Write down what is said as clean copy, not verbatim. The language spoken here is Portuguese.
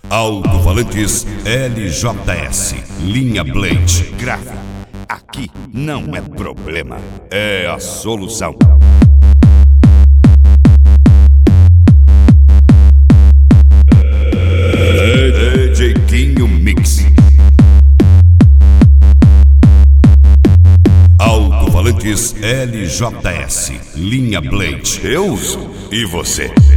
Alto-falantes LJS, linha Blade. Grave. Aqui não é problema, é a solução. DJ Quinho Mix. Alto-falantes LJS, linha Blade. Eu uso, e você?